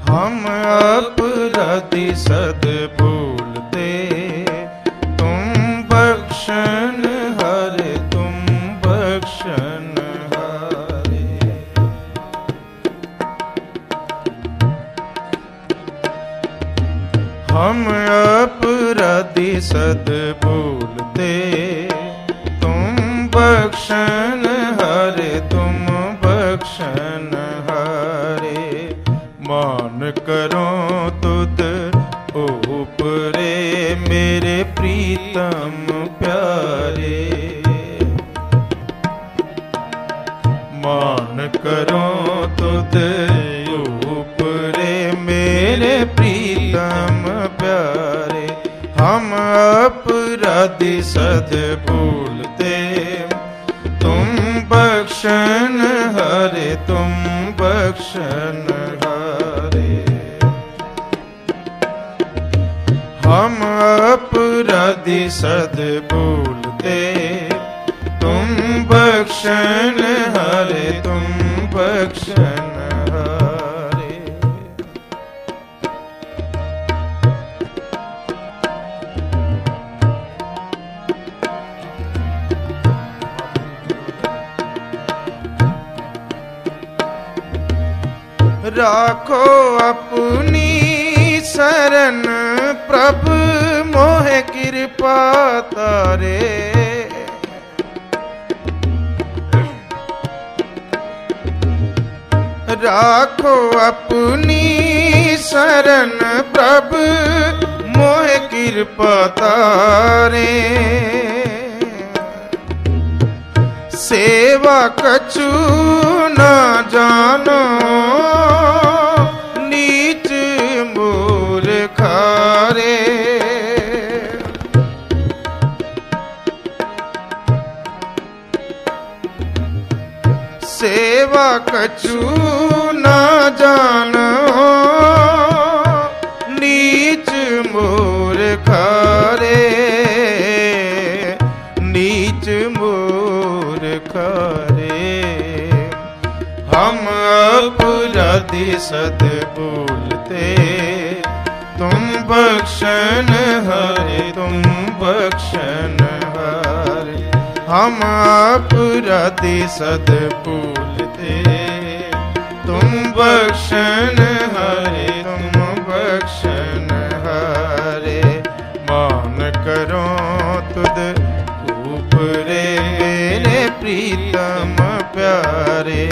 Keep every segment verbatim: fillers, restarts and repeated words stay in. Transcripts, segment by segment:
हम अपराधी सद भूलते, तुम बख्शन हारे, तुम बख्शन हारे। हम अपराधी सद भूलते, तुम बख्शन हारे, तुम बख्शन हारे। मान करो तुद ऊपरे मेरे प्रीतम प्यारे, मान करो तुद ऊपरे मेरे प्रीतम प्यारे। हम अपराधी सद भूलते, तुम बख्शन हारे, तुम बख्शन हारे। हम अपराधी सद भूलते, तुम बख्शन हारे, तुम बख्शन हारे। राखो अपनी शरण प्रभु मोहे कृपा तारे, राखो अपनी शरण प्रभु मोहे कृपा तारे। सेवा कछु न जानो, नीच मूर्ख रे। सेवा कछु न जानो, नीच मूर्ख रे, नीच मूर्ख रे। हम अपराधी सद भूलते, तुम बख्शन हारे, तुम बख्शन हारे। हम अपराधी सद भूलते, तुम बख्शन हारे, तुम बख्शन हारे। मान करो तुद ऊपरे मेरे प्रीतम प्यारे,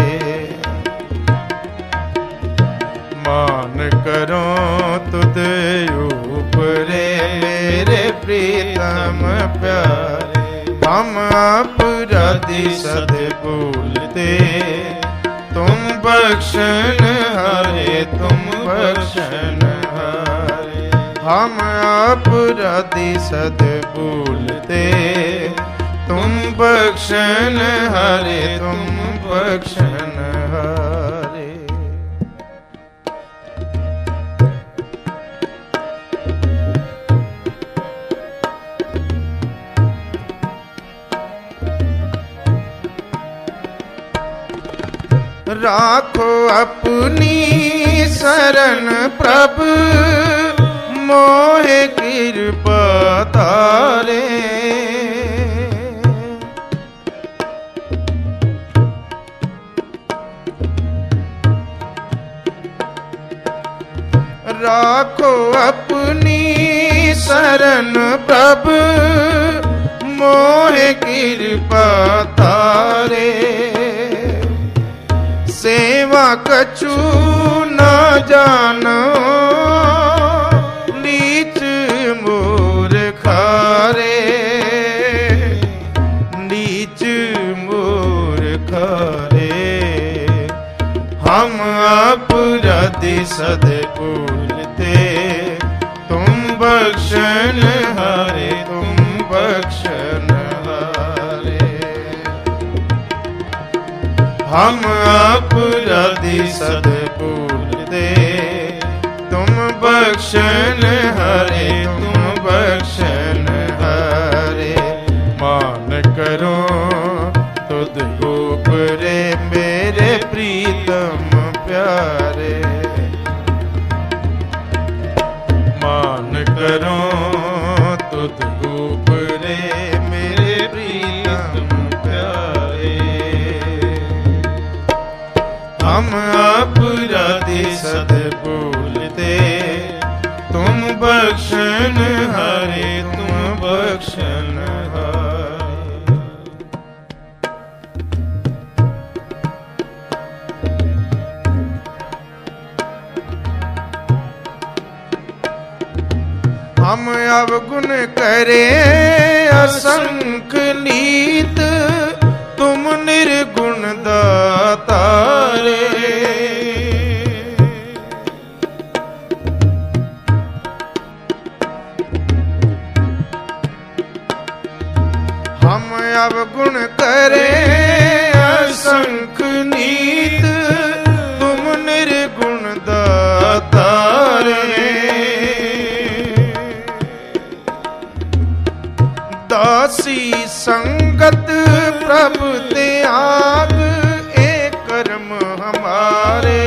मान करो तुद ऊपरे मेरे प्रीतम प्यारे। हम अपराधी सद भूलते, तुम बख्शन हारे, तुम बख्शन हारे। हम अपराधी सद भूलते, तुम बख्शन हारे, तुम बख्शन हारे। राखो अपनी शरण प्रभु मोहे कृपा तारे, राखो अपनी शरण प्रभु मोहे कृपा तारे। सेवा कछु न जानो, नीच मूर्ख रे, नीच मूर्ख रे। हम अपराधी सद भूलते, तुम बख्शन हारे, तुम बख्शन हारे। हम अपराधी सद भूलते, तुम बख्शन हारे, तुम बख्शन हारे। मान करो तुद ऊपरे मेरे प्रीतम प्यारे, हम अपराधी सद भूलते, तुम बख्शन हारे, तुम बख्शन हारे। हम अवगुण करे असंख नीत, तुम निर्गुण दातारे। हम अवगुण करे असंख नीत, तुम निर्गुण दातारे। दासी संगत प्रभु त्याग, ए कर्म हमारे।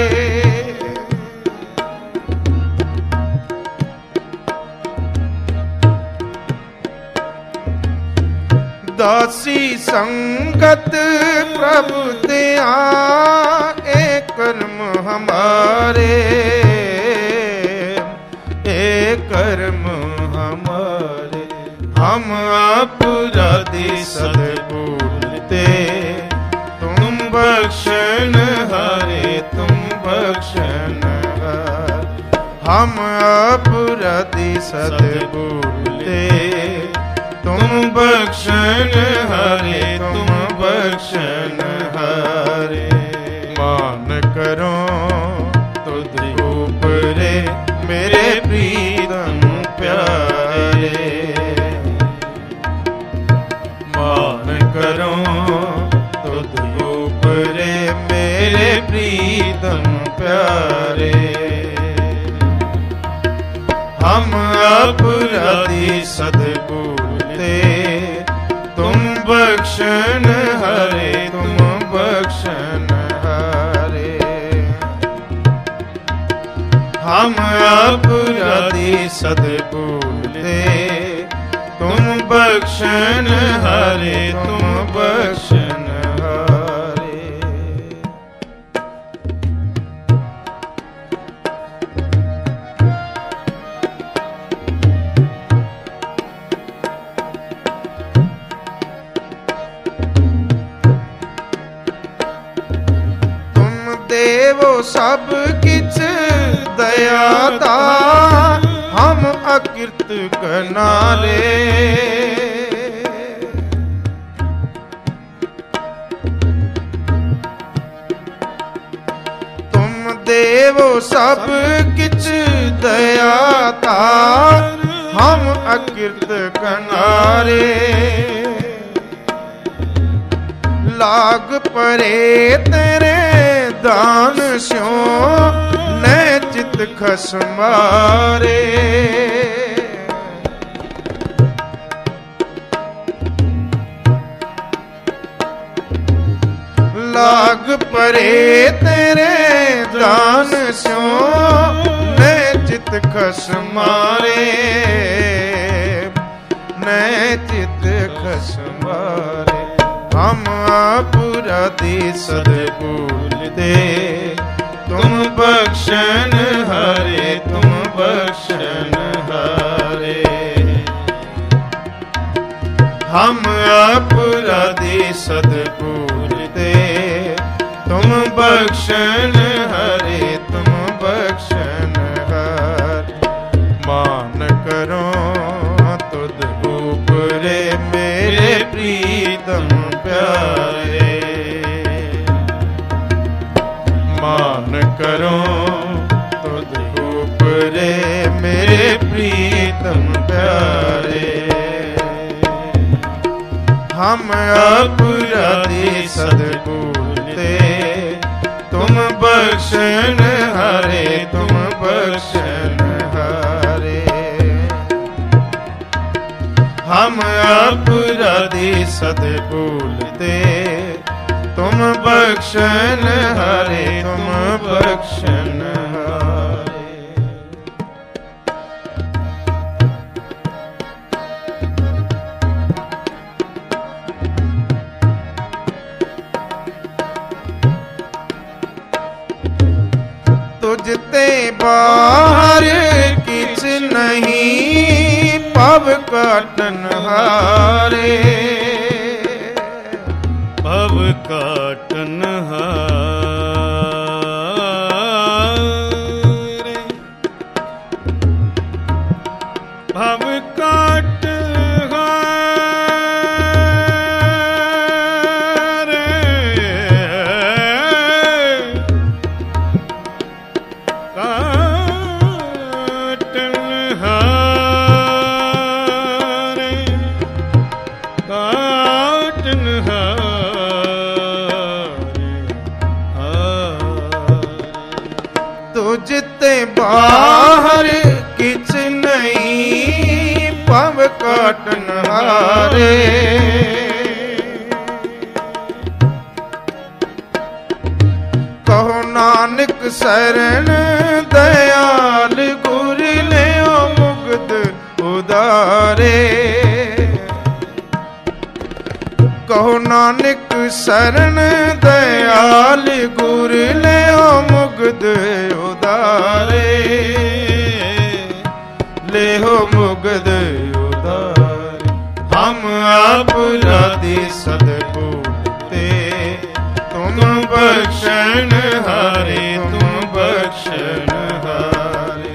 दासी संगत प्रभु त्याग, ए कर्म हमारे, ए कर्म हमारे। हम अपराधी सद भूलते, तुम बख्शन हारे, तुम बख्शन हारे। हम अपराधी सद भूलते, तुम बख्शन हारे, तुम बख्शन हारे। मान करो तुझ ऊपरे मेरे प्रीतम प्यारे। मान करो तुझ ऊपरे मेरे प्रीतम प्यारे। हम अपराधी सद भूलते, तुम बख्शन हारे, तुम बख्शन हारे। हम अपराधी सद भूलते, तुम बख्शन हारे, तुम बख्शन हारे। तुम देवो सब किछ दयाता, हम अकृत कनारे। तुम देवो सब किछ दयाता, हम अकृत कनारे। लाग परे तेरे दान स्यों, नै चित खसमारे। लाग परे तेरे दान स्यों, नै चित खसमारे, नै चित खसमारे। हम अपराधी सद भूलते, तुम बख्शन हारे, तुम बख्शन हारे। हम अपराधी सद भूलते, तुम बख्शन हारे, तुम बख्शन हारे। मान करो तुझ ऊपरे मेरे प्रीतम प्यारे। मान करो तुझ ऊपरे मेरे प्रीतम प्यारे। हम अपराधी सद भूलते, तुम बख्शन हारे, तुम बख्शन हारे। हम अपराधी सद भूलते, तुम बख्शन हारे, तुम बख्शन हारे। तुझ ते बाहर किछ नहीं, पव काटन हारे, पव काटन हारे, भव काट हारे, काटन हारे, काटन तुझ ते बाहर किछ नहीं, पव काटन हारे। कहो नानक शरण दयाल गुर लियो मुग्ध उदारे। कहो नानक शरण दयाल गुर लियो मुग्ध उदारे, लेहो मुग्ध उदारे। हम अपराधी सद्भूते, तुम बख्शन हारे, तुम बख्शन हारे।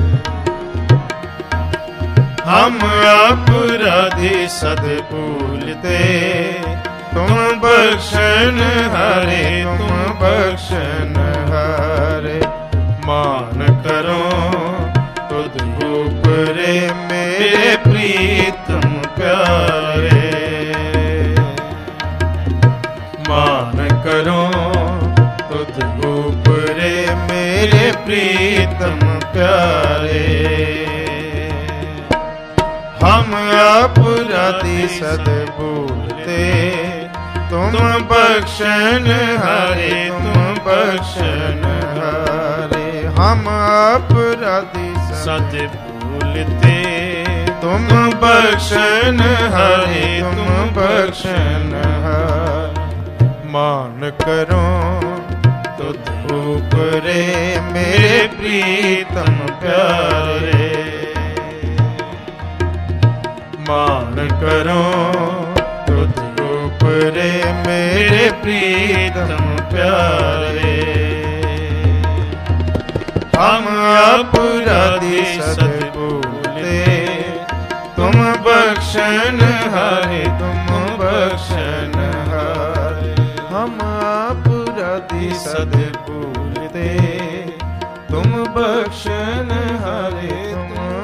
हम अपराधी सद्भूते, तुम बख्शन हारे, तुम बख्शन हारे। मान करो तुझ ऊपरे मेरे प्रीतम प्यारे, मान करो तुझ ऊपरे मेरे प्रीतम प्यारे। हम अपराधी सद्भूते, तुम बख्शन हारे, तुम बख्शन हारे। हम अपराधी सद्भूते, तुम बख्शन हारे, तुम बख्शन हारे। मान करो तुझ ऊपरे मेरे प्रीतम प्यारे, मान करो तुझ ऊपरे मेरे प्रीतम प्यारे। हम अपराधी सद्भूते, तुम बख्शन हारे, तुम बख्शन हारे। हम अपराधी सद्भूते, तुम बख्शन हारे, तुम